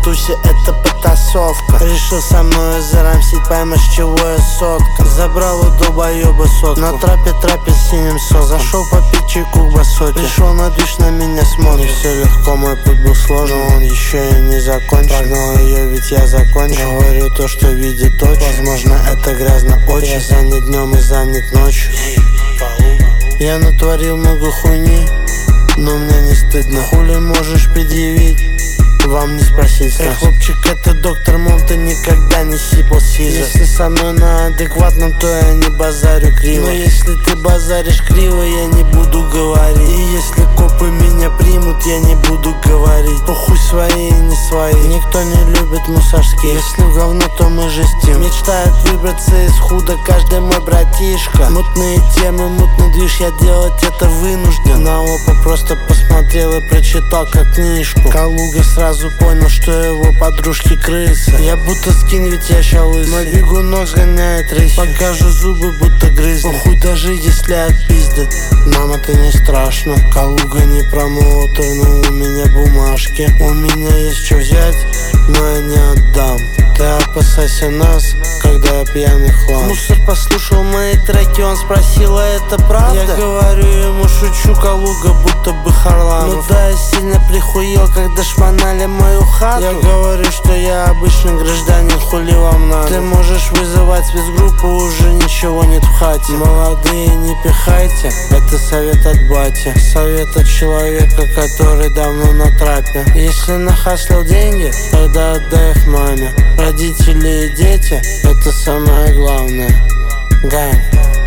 тусе, это потасовка. Решил со мной зарамсить, поймешь, чего я сотка. Забрал у долбоеба сотку, на трапе с синим соком. Зашел попить чайку к басоте, пришел на движ, на меня смотрит. Не все легко, мой путь был сложный, но он еще и не закончен. Погнал ее, ведь я закончил. Говорю то, что видит очи. Возможно, это грязно очень. Я занят днем и занят ночью. Я натворил много хуйни, но мне не стыдно. Хули можешь предъявить? Вам не спросить. Эй, хлопчик, это доктор, мол, ты никогда не сипал сиза. Если со мной на адекватном, то я не базарю криво. Но если ты базаришь криво, я не буду говорить. И если копы меня примут, я не буду говорить. Похуй свои и не свои, никто не любит мусорские. Если в говно, то мы жестим. Мечтает выбраться из худа каждый мой братишка. Мутные темы, мутный движ, я делать это вынужден. На опа просто посмотрел и прочитал как книжку. Калуга сразу понял, что его подружки крысы. Я будто скин, ведь я ща лысый. Мой бегунок сгоняет рысь. Покажу зубы, будто грызли. Похуй даже если отпиздят, нам это не страшно. Калуга не промоутер, но у меня бумажки. У меня есть что взять, но я не отдам. Ты опасайся нас, когда я пьяный хлам. Мусор послушал мои треки, он спросил, а это правда? Я говорю ему, шучу, Калуга будто бы Харламов. Ну да, я сильно прихуел, когда шмонали мою хату. Я говорю, что я обычный гражданин, хули вам надо? Ты можешь вызывать спецгруппу, уже ничего нет в хате. Молодые, не пихайте, это совет от бати. Совет от человека, который давно на трапе. Если нахаслил деньги, тогда отдай их маме. Родители и дети, это самое главное. Гань.